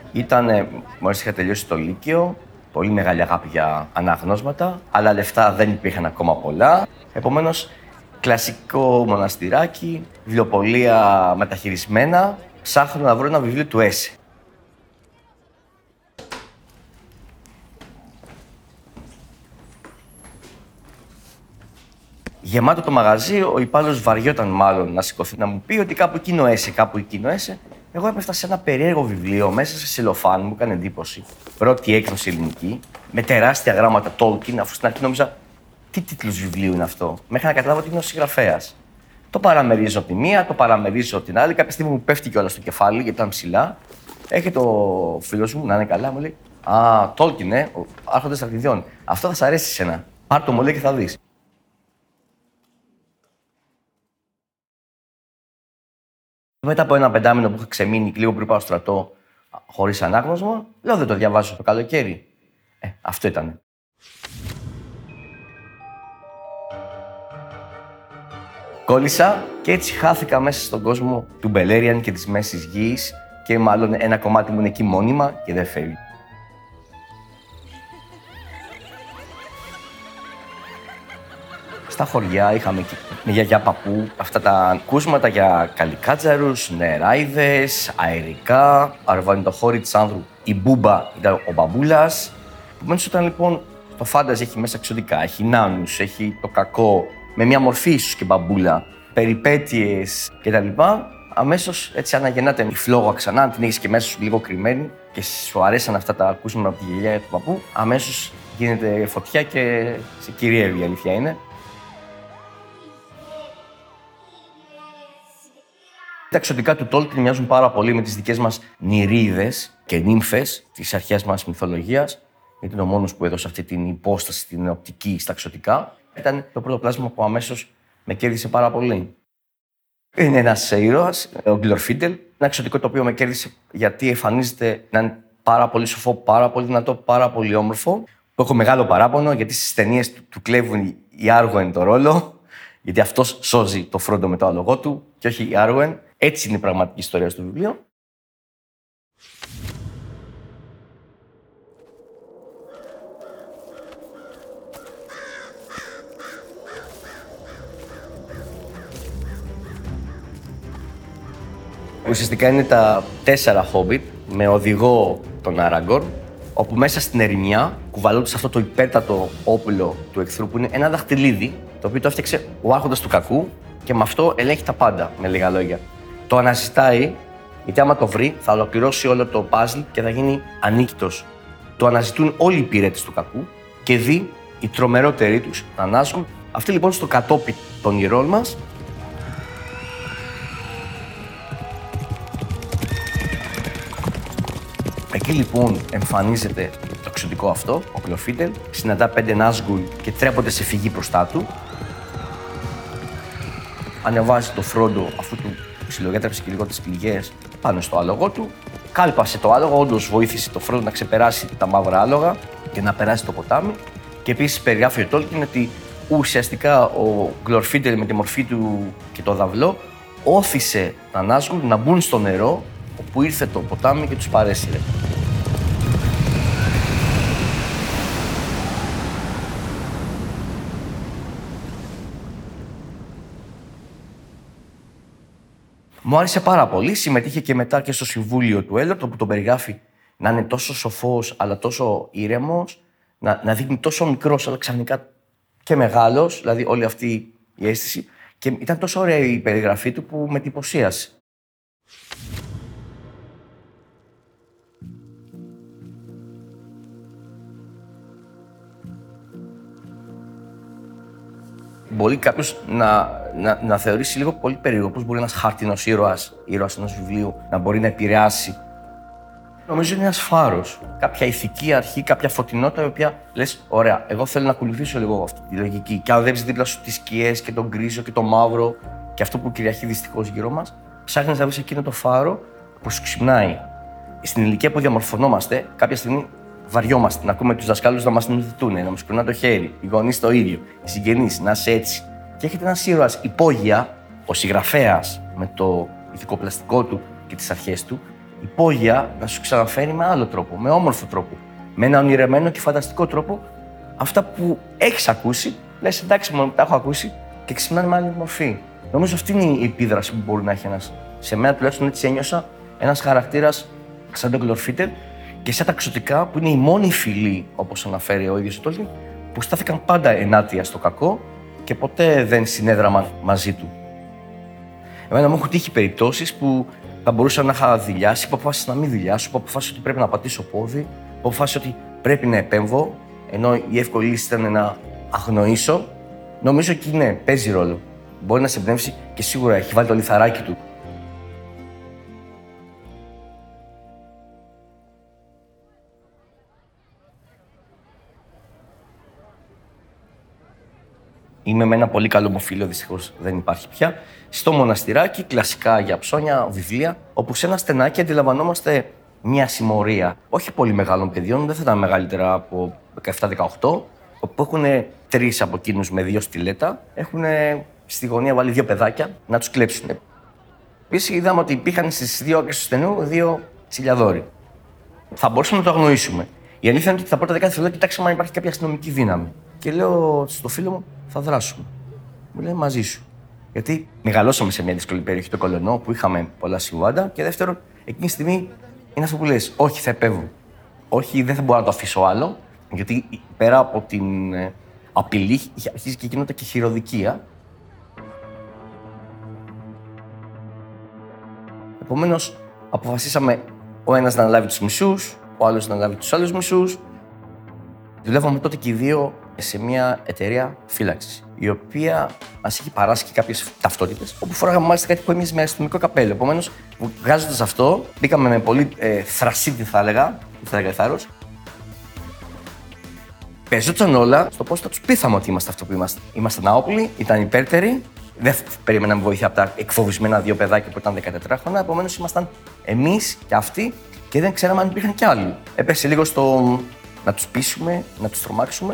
Μόλις είχα τελειώσει το Λύκειο, πολύ μεγάλη αγάπη για αναγνώσματα, αλλά λεφτά δεν υπήρχαν ακόμα πολλά. Επομένως, κλασικό μοναστηράκι, βιβλιοπωλεία μεταχειρισμένα, ψάχνω να βρω ένα βιβλίο του Έσε. Γεμάτο το μαγαζί, ο υπάλληλος βαριόταν μάλλον να σηκωθεί να μου πει ότι κάπου εκείνο Έσε, κάπου εκείνο Έσε. Εγώ έπεφτα σε ένα περίεργο βιβλίο μέσα σε σελοφάν, μου έκανε εντύπωση. Πρώτη έκδοση ελληνική, με τεράστια γράμματα Tolkien, αφού στην αρχή νόμιζα τι τίτλος βιβλίου είναι αυτό. Μέχρι να καταλάβω ότι είναι ο συγγραφέας. Το παραμερίζω από τη μία, το παραμερίζω από την άλλη. Κάποια στιγμή μου πέφτει κιόλας στο κεφάλι, γιατί ήταν ψηλά. Έρχεται ο φίλος μου, να είναι καλά, μου λέει: Α, Tolkien, ο Άρχοντας Στρατιδιών. Αυτό θα σ' αρέσει σένα. Πάρ' το, μου λέει, και θα δεις. Μετά από ένα πεντάμινο που είχα ξεμείνει λίγο πριν πάω στο στρατό, χωρίς ανάγνωσμα, λέω: Δεν το διαβάζω το καλοκαίρι. Αυτό ήτανε. Κόλλησα και έτσι χάθηκα μέσα στον κόσμο του Μπελέριαν και της Μέσης Γης και μάλλον ένα κομμάτι μου είναι εκεί μόνιμα και δεν φεύγει. Στα χωριά είχαμε με γιαγιά παππού αυτά τα ακούσματα για καλικάτζαρους, νεράιδες, αερικά, αρβανιτοχώρη της άνδρου. Η Μπούμπα ήταν ο μπαμπούλας. Επομένως, όταν λοιπόν το φάνταζι έχει μέσα εξωτικά, έχει νάνους, έχει το κακό, με μια μορφή ίσως και μπαμπούλα, περιπέτειες κτλ. Αμέσως έτσι αναγεννάται η φλόγα ξανά, αν την έχεις και μέσα σου λίγο κρυμμένη και σου αρέσαν αυτά τα ακούσματα από τη γιαγιά του παππού, αμέσως γίνεται φωτιά και σε κυριεύει, η αλήθεια είναι. Τα εξωτικά του Tolkien μοιάζουν πάρα πολύ με τις δικές μας νηρίδες και νύμφες της αρχαίας μας μυθολογίας, γιατί είναι ο μόνος που έδωσε αυτή την υπόσταση, την οπτική στα εξωτικά. Ήταν το πρώτο πλάσμα που αμέσως με κέρδισε πάρα πολύ. Είναι ένας ήρωας, ο Γκλορφίντελ, ένα εξωτικό το οποίο με κέρδισε γιατί εμφανίζεται να είναι πάρα πολύ σοφό, πάρα πολύ δυνατό, πάρα πολύ όμορφο. Που έχω μεγάλο παράπονο γιατί στις ταινίες του κλέβουν οι Άργοεν το ρόλο, γιατί αυτός σώζει το Φρόντο με το άλογο του και όχι οι Άργοεν. Έτσι είναι η πραγματική ιστορία στο βιβλίο. Ουσιαστικά είναι τα 4 Hobbit με οδηγό τον Άραγκορν, όπου μέσα στην ερημιά κουβαλώντας αυτό το υπέρτατο όπλο του εχθρού που είναι ένα δαχτυλίδι, το οποίο το έφτιαξε ο Άρχοντας του Κακού και με αυτό ελέγχει τα πάντα, με λίγα λόγια. Το αναζητάει, γιατί άμα το βρει θα ολοκληρώσει όλο το puzzle και θα γίνει ανίκητος. Το αναζητούν όλοι οι υπηρέτες του Κακού και δει οι τρομερότεροι τους να ανάσχουν. Αυτοί λοιπόν στο κατόπι των ηρώων μας. Εκεί λοιπόν εμφανίζεται το εξωτικό αυτό, ο Γκλορφίντελ, συναντά 5 Νάζγκουλ και τρέπονται σε φυγή μπροστά του. Ανεβάζει το Φρόντο αφού του ψιλογέτρεψε και λίγο τις πληγές πάνω στο άλογο του. Κάλπασε το άλογο, όντως βοήθησε το Φρόντο να ξεπεράσει τα μαύρα άλογα και να περάσει το ποτάμι. Και επίσης περιγράφει ο Tolkien ότι ουσιαστικά ο Γκλορφίντελ με τη μορφή του και το δαυλό όθησε τα Νάζγκουλ να μπουν στο νερό όπου ήρθε το ποτάμι και τους παρέσυρε. Μου άρεσε πάρα πολύ, συμμετείχε και μετά και στο Συμβούλιο του Έλροντ, όπου τον περιγράφει να είναι τόσο σοφός αλλά τόσο ήρεμος, να δείχνει τόσο μικρός αλλά ξαφνικά και μεγάλος, δηλαδή όλη αυτή η αίσθηση. Και ήταν τόσο ωραία η περιγραφή του που με εντυπωσίασε. Μπορεί κάποιος να θεωρήσει λίγο πολύ περίεργο πώς μπορεί ένας χάρτινος ήρωας ενός βιβλίου να μπορεί να επηρεάσει. Νομίζω είναι ένας φάρος, κάποια ηθική αρχή, κάποια φωτεινότητα η οποία λες: Ωραία, εγώ θέλω να ακολουθήσω λίγο αυτή τη λογική. Και αν βλέπεις δίπλα σου τις σκιές και τον γκρίζο και το μαύρο και αυτό που κυριαρχεί δυστυχώς γύρω μας, ψάχνεις να βρεις εκείνο το φάρο που σου ξυπνάει. Στην ηλικία που διαμορφωνόμαστε, κάποια στιγμή βαριόμαστε να ακούμε τους δασκάλους να μας νοηθούν, να μας κουνά το χέρι, οι γονείς το ίδιο, οι συγγενείς να είσαι έτσι. Και έρχεται ένας ήρωας υπόγεια, ο συγγραφέας με το ηθικοπλαστικό του και τις αρχές του, υπόγεια να σου ξαναφέρει με άλλο τρόπο, με όμορφο τρόπο. Με ένα ονειρεμένο και φανταστικό τρόπο, αυτά που έχεις ακούσει, λες εντάξει, μόνο τα έχω ακούσει και ξυπνάνε με άλλη μορφή. Νομίζω αυτή είναι η επίδραση που μπορεί να έχει ένας. Σε μένα τουλάχιστον έτσι ένιωσα ένας χαρακτήρας σαν τον Κλορφίτερ και σαν τα ξωτικά που είναι η μόνη φυλή, όπως αναφέρει ο ίδιος ο Τόλκιν, που στάθηκαν πάντα ενάντια στο κακό και ποτέ δεν συνέδραμαν μαζί του. Εμένα μου έχουν τύχει περιπτώσεις που θα μπορούσα να είχα δειλιάσει, που αποφάσισα να μην δειλιάσω, που αποφάσισα ότι πρέπει να πατήσω πόδι, που αποφάσισα ότι πρέπει να επέμβω, ενώ η εύκολη λύση ήταν να αγνοήσω. Νομίζω ότι ναι, παίζει ρόλο. Μπορεί να σε εμπνεύσει και σίγουρα έχει βάλει το λιθαράκι του. Είμαι με ένα πολύ καλό μου φίλο, δυστυχώς δεν υπάρχει πια, στο μοναστηράκι, κλασικά για ψώνια, βιβλία, όπου σε ένα στενάκι αντιλαμβανόμαστε μια συμμορία όχι πολύ μεγάλων παιδιών, δεν θα ήταν μεγαλύτερα από 17-18, όπου έχουν 3 από εκείνους με 2 στιλέτα, έχουν στη γωνία βάλει 2 παιδάκια να τους κλέψουν. Επίσης είδαμε ότι υπήρχαν στις 2 άκρες του στενού 2 τσιλιαδόροι. Θα μπορούσαμε να το αγνοήσουμε. Η αλήθεια είναι ότι τα πρώτα 10 δευτερόλεπτα κοιτάξαμε αν υπάρχει κάποια αστυνομική δύναμη. Και λέω στο φίλο μου, θα δράσουμε. Μου λέει μαζί σου. Γιατί μεγαλώσαμε σε μια δύσκολη περιοχή, το Κολονό, που είχαμε πολλά συμβάντα. Και δεύτερον, εκείνη τη στιγμή είναι αυτό που λες, όχι, θα επέμβω. Όχι, δεν θα μπορώ να το αφήσω άλλο. Γιατί πέρα από την απειλή, αρχίζει και γίνονται και χειροδικία. Επομένως, αποφασίσαμε ο ένας να αναλάβει τους μισούς, ο άλλος να αναλάβει τους άλλους μισούς. Δουλεύαμε τότε και οι δύο σε μια εταιρεία φύλαξης, η οποία μας είχε παράσχει κάποιες ταυτότητες, όπου φοράγαμε μάλιστα κάτι που έμοιαζε με αστυνομικό καπέλο. Επομένως, βγάζοντας αυτό, μπήκαμε με πολύ θρασίτη, θα έλεγα θάρρος. Παίζονταν όλα στο πώς θα τους πείθαμε ότι είμαστε αυτό που είμαστε. Ήμασταν άοπλοι, ήταν υπέρτεροι, δεν περιμέναμε βοήθεια από τα εκφοβισμένα 2 παιδάκια που ήταν 14 χρόνια. Επομένως, ήμασταν εμείς και αυτοί και δεν ξέραμε αν υπήρχαν κι άλλοι. Έπεσε λίγο στο να τους πείσουμε, να τους τρομάξουμε.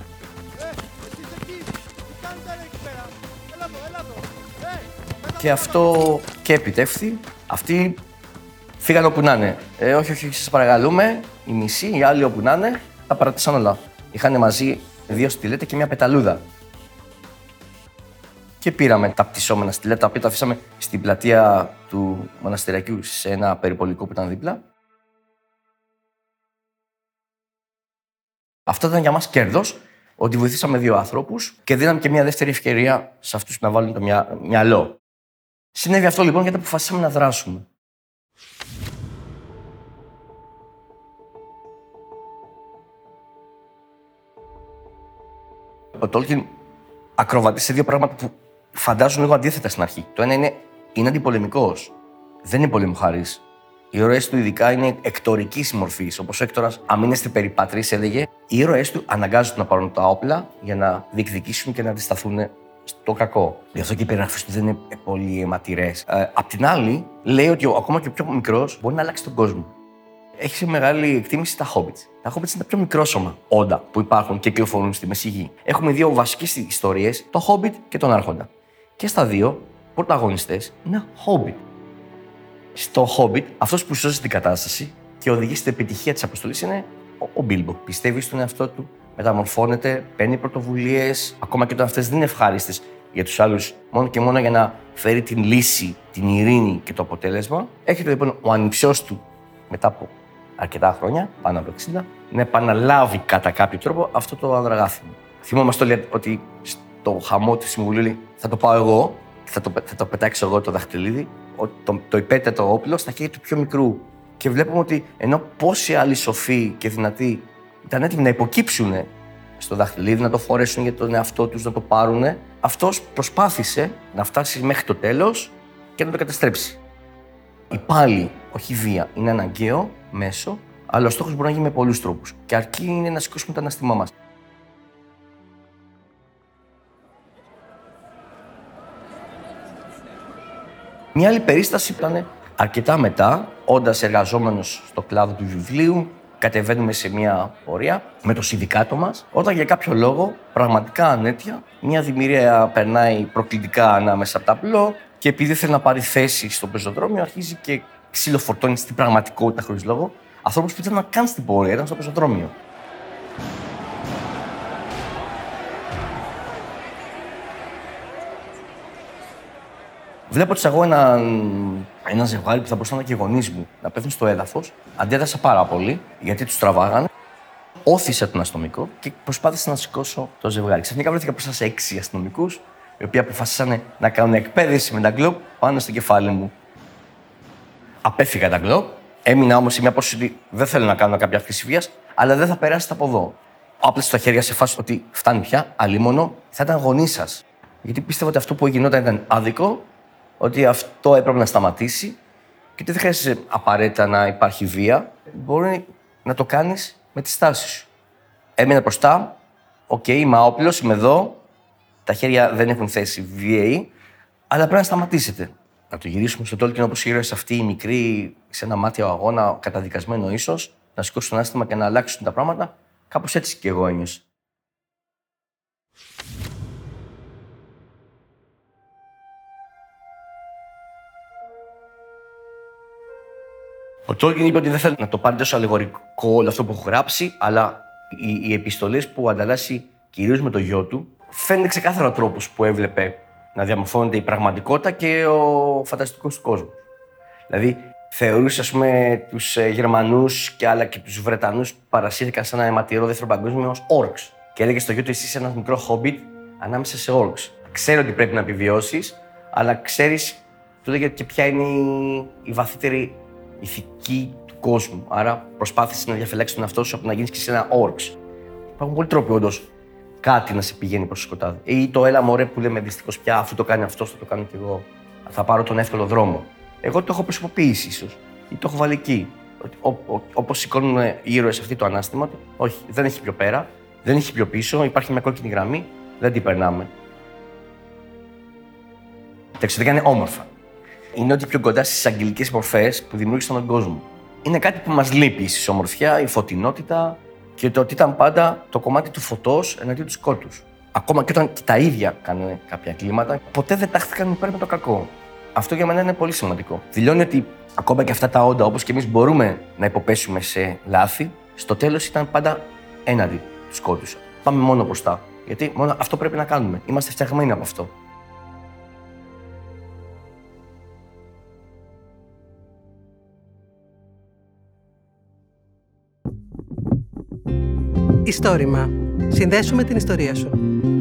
Και αυτό και επιτεύχθη. Αυτοί φύγαν όπου να είναι. Όχι, σας παρακαλούμε, οι μισοί, οι άλλοι όπου να είναι, τα παρατήσαν όλα. Είχαν μαζί 2 στιλέτα και μια πεταλούδα. Και πήραμε τα πτυσσόμενα στιλέτα, τα οποία τα αφήσαμε στην πλατεία του μοναστηριακού, σε ένα περιπολικό που ήταν δίπλα. Αυτό ήταν για μας κέρδος, ότι βοηθήσαμε 2 ανθρώπους και δίναμε και μια δεύτερη ευκαιρία σε αυτούς να βάλουν το μυαλό. Συνέβη αυτό λοιπόν γιατί αποφασίσαμε να δράσουμε. Ο Τόλκιν ακροβατεί σε 2 πράγματα που φαντάζουν λίγο αντίθετα στην αρχή. Το ένα είναι αντιπολεμικός. Δεν είναι πολεμοχαρής. Οι ήρωες του ειδικά είναι εκτορικής μορφής. Όπως ο Έκτορας, αμήνεστε περί πατρίς, έλεγε, οι ήρωες του αναγκάζονται να πάρουν τα όπλα για να διεκδικήσουν και να αντισταθούν στο κακό. Γι' αυτό και οι περιγραφές του δεν είναι πολύ αιματηρές. Απ' την άλλη, λέει ότι ακόμα και ο πιο μικρός μπορεί να αλλάξει τον κόσμο. Έχει μεγάλη εκτίμηση στα Hobbits. Τα Hobbits είναι τα πιο μικρόσωμα όντα που υπάρχουν και κυκλοφορούν στη Μέση Γη. Έχουμε 2 βασικές ιστορίες, το Hobbit και τον Άρχοντα. Και στα 2 πρωταγωνιστές είναι Hobbit. Στο Hobbit, αυτός που σώζει την κατάσταση και οδηγεί στην επιτυχία της αποστολής είναι ο Μπίλμπο. Πιστεύει στον εαυτό του, μεταμορφώνεται, παίρνει πρωτοβουλίες, ακόμα και όταν αυτές δεν είναι ευχάριστες για τους άλλους, μόνο και μόνο για να φέρει την λύση, την ειρήνη και το αποτέλεσμα. Έρχεται λοιπόν ο ανιψιός του μετά από αρκετά χρόνια, πάνω από 60, να επαναλάβει κατά κάποιο τρόπο αυτό το ανδραγάθημα. Θυμόμαστε όλοι ότι στο χαμό του συμβουλίου λέει, θα το πάω εγώ, θα το πετάξω εγώ το δαχτυλίδι, το υπέτετο όπλο στα χέρια του πιο μικρού. Και βλέπουμε ότι ενώ πόσοι άλλοι σοφοί και δυνατοί ήταν έτοιμοι να υποκύψουν στο δαχτυλίδι, να το φορέσουν για τον εαυτό τους, να το πάρουν, αυτός προσπάθησε να φτάσει μέχρι το τέλος και να το καταστρέψει. Η πάλη, όχι βία, είναι αναγκαίο μέσο, αλλά ο στόχος μπορεί να γίνει με πολλούς τρόπους. Και αρκεί είναι να σηκώσουμε το αναστημά μας. Μια άλλη περίσταση ήταν αρκετά μετά, όντας εργαζόμενος στο κλάδο του βιβλίου, κατεβαίνουμε σε μια πορεία με το συνδικάτο μας, όταν για κάποιο λόγο, πραγματικά ανέτεια, μια δημιουργία περνάει προκλητικά ανάμεσα από τα πλώ και επειδή θέλει να πάρει θέση στο πεζοδρόμιο, αρχίζει και ξυλοφορτώνει στην πραγματικότητα χωρίς λόγο, ανθρώπους που ήταν καν στην πορεία, ήταν στο πεζοδρόμιο. Βλέποντας εγώ ένα ζευγάρι που θα μπορούσαν να είναι και γονείς μου να πέφτουν στο έδαφος, αντέδρασα πάρα πολύ γιατί τους τραβάγανε. Όθησα τον αστυνομικό και προσπάθησα να σηκώσω το ζευγάρι. Ξαφνικά βρέθηκα μπροστά σε 6 αστυνομικούς, οι οποίοι αποφασίσανε να κάνουν εκπαίδευση με τα γκλόπ πάνω στο κεφάλι μου. Απέφυγα τα γκλόπ, έμεινα όμως σε μια απόσταση ότι δεν θέλω να κάνω κάποια αύξηση βίας, αλλά δεν θα περάσετε από εδώ. Άπλεσα τα χέρια σε φάση ότι φτάνει πια, αλίμονο, θα ήταν γονείς σας. Γιατί πίστευα ότι αυτό που γινόταν ήταν άδικο, ότι αυτό έπρεπε να σταματήσει και ότι δεν χρειάζεται απαραίτητα να υπάρχει βία. Μπορεί να το κάνεις με τη στάση σου. Έμεινα μπροστά, είμαι άοπλος, είμαι εδώ, τα χέρια δεν έχουν θέση βίαιοι, αλλά πρέπει να σταματήσετε. Να το γυρίσουμε στο Τόλκιν όπως οι ήρωες αυτοί, οι μικροί, σε ένα μάτιο αγώνα, καταδικασμένο ίσως, να σηκώσουν το ανάστημα και να αλλάξουν τα πράγματα. Κάπως έτσι κι εγώ ένιωσα. Ο Τόλκιν είπε ότι δεν θέλει να το πάρει τόσο αλληγορικό όλο αυτό που έχω γράψει, αλλά οι επιστολές που ανταλλάσσει κυρίως με το γιο του, φαίνεται ξεκάθαρα ο τρόπος που έβλεπε να διαμορφώνεται η πραγματικότητα και ο φανταστικός του κόσμος. Δηλαδή, θεωρούσε, ας πούμε, τους Γερμανούς και άλλα και τους Βρετανούς που παρασύρθηκαν σε ένα αιματηρό δεύτερο παγκόσμιο ως orcs. Και έλεγε στο γιο του: εσύ είσαι ένας μικρό χόμπιτ ανάμεσα σε orcs. Ξέρω ότι πρέπει να επιβιώσεις, αλλά ξέρεις, του λέγε και ποια είναι η βαθύτερη ηθική του κόσμου. Άρα προσπάθησε να διαφυλάξεις τον εαυτό σου από να γίνεις και σε ένα orcs. Υπάρχουν πολλοί τρόποι όντως κάτι να σε πηγαίνει προς το σκοτάδι. Ή το έλα μωρέ που λέμε δυστυχώς πια, αφού το κάνει αυτός, θα το κάνω κι εγώ. Θα πάρω τον εύκολο δρόμο. Εγώ το έχω προσωποποιήσει ίσως. Ή το έχω βάλει εκεί. Όπως σηκώνουν οι ήρωες αυτοί το ανάστημα, ότι όχι, δεν έχει πιο πέρα, δεν έχει πιο πίσω, υπάρχει μια κόκκινη γραμμή, δεν την περνάμε. Τα εξωτερικά είναι όμορφα. Είναι ότι πιο κοντά στις αγγελικές μορφές που δημιούργησαν τον κόσμο. Είναι κάτι που μας λείπει, η ομορφιά, η φωτεινότητα και το ότι ήταν πάντα το κομμάτι του φωτός εναντίον του σκότους. Ακόμα και όταν και τα ίδια κάνουν κάποια κλίματα, ποτέ δεν τάχθηκαν υπέρ με το κακό. Αυτό για μένα είναι πολύ σημαντικό. Δηλώνει ότι ακόμα και αυτά τα όντα, όπως και εμείς μπορούμε να υποπέσουμε σε λάθη, στο τέλος ήταν πάντα έναντι του σκότους. Πάμε μόνο μπροστά. Γιατί μόνο αυτό πρέπει να κάνουμε. Είμαστε φτιαγμένοι από αυτό. Ιστόρημα. Συνδέσου με την ιστορία σου.